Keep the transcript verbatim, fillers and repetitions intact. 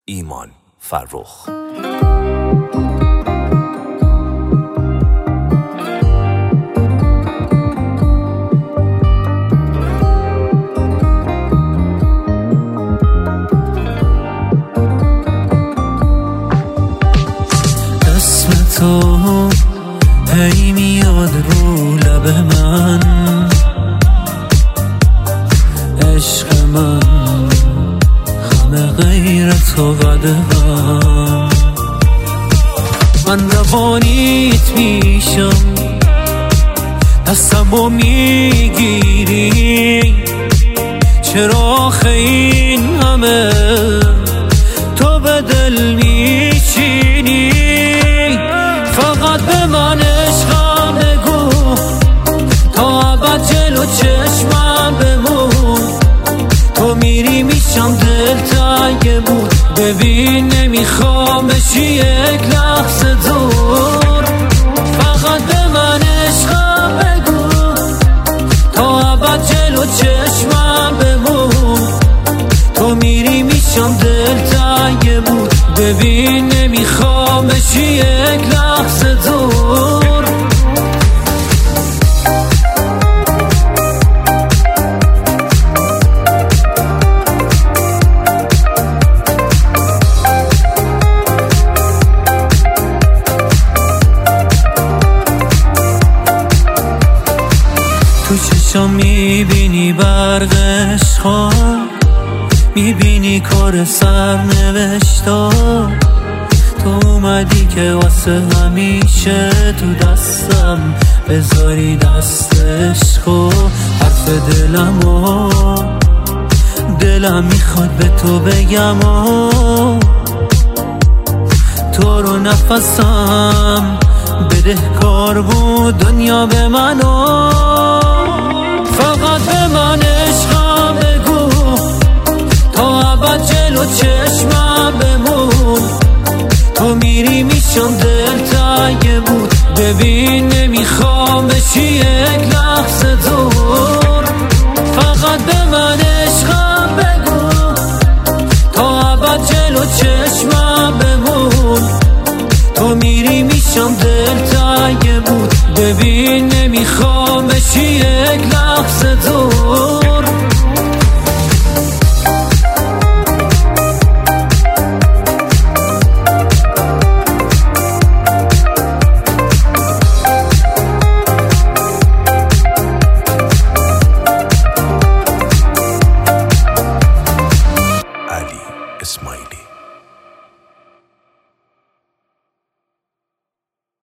ایمان فرخ. اسم تو هی میاد رو لب من، عشق من همه غیر تو قدم. من روانیت میشم، دستمو میگیری، چرا آخه این همه تو به دل میچینی؟ فقط به من عشقم بگو، تا ابد جلو چشمم بمون. تو میری میشم دل تنگ بود، ببین نمیخوام بشی یک لحظه دور. فقط به من عشقم بگو، تا ابد جلو چشمم بمون. تو میری میشم دل تنگ بود، ببین نمیخوام بشی یک لحظه دور. تو چشم میبینی برق عشقا، میبینی کار سر نوشتا. تو اومدی که واسه همیشه تو دستم بذاری دست عشقو. حرف دلمو دلم میخواد به تو بگم و تو رو نفسم بدهکار بود دنیا به منو. فقط به من عشقم بگو، تا ابد جلو چشمم بمون. تو میری میشم دل تنگ بود، ببین نمیخوام بشی یک لحظه دور. فقط به من عشقم بگو، تا ابد جلو چشمم بمون. تو میری میشم دل تنگ بود، ببین نمیخوام بشی یک لحظه دور. علی اسماعیلی.